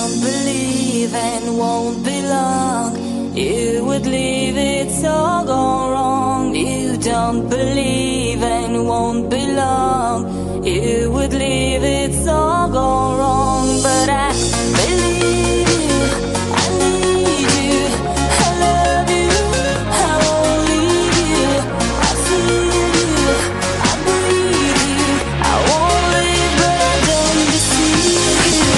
don't believe and won't belong. You would leave it's all gone wrong. You don't believe and won't belong. You would leave it's all gone wrong. But I believe you, I need you, I love you, I won't leave you. I feel you, I breathe you, I won't leave, but I don't deceive you.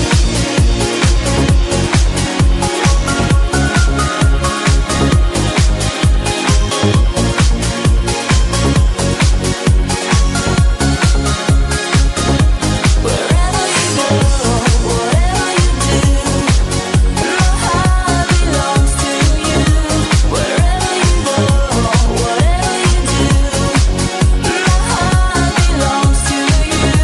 Wherever you go, whatever you do, my heart belongs to you. Wherever you go, whatever you do, my heart belongs to you.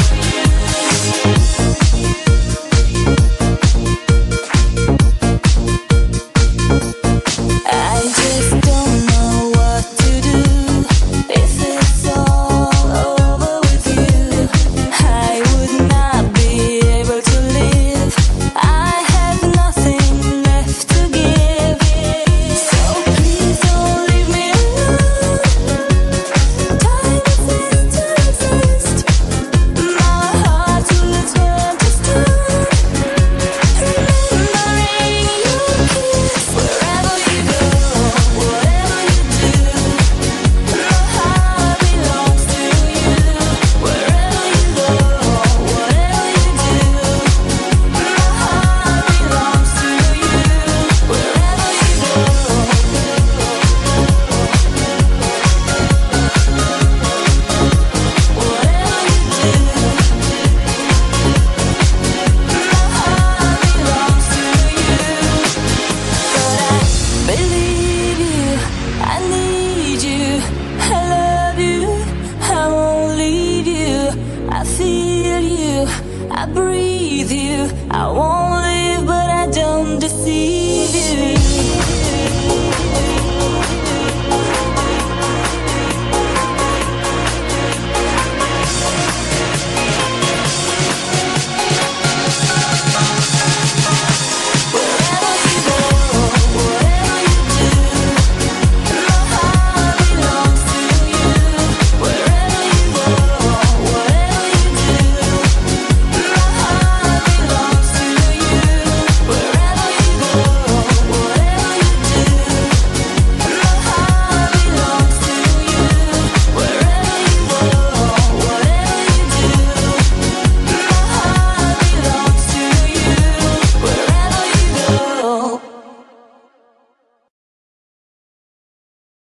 I just don't know what to do if it's all over with you. I would not be able to live. I have nothing left to give. So please don't leave me alone. Time exists to exist. My heart will turn to stone. Remembering your kiss. Wherever you go, whatever you do, my heart belongs to you. Wherever you go, whatever you do, my heart belongs to you. Wherever you go, whatever you do, my heart belongs to you. But I believe you, I need you, I love you, I won't leave you. I feel you, I breathe you, I won't live, but I don't deceive you.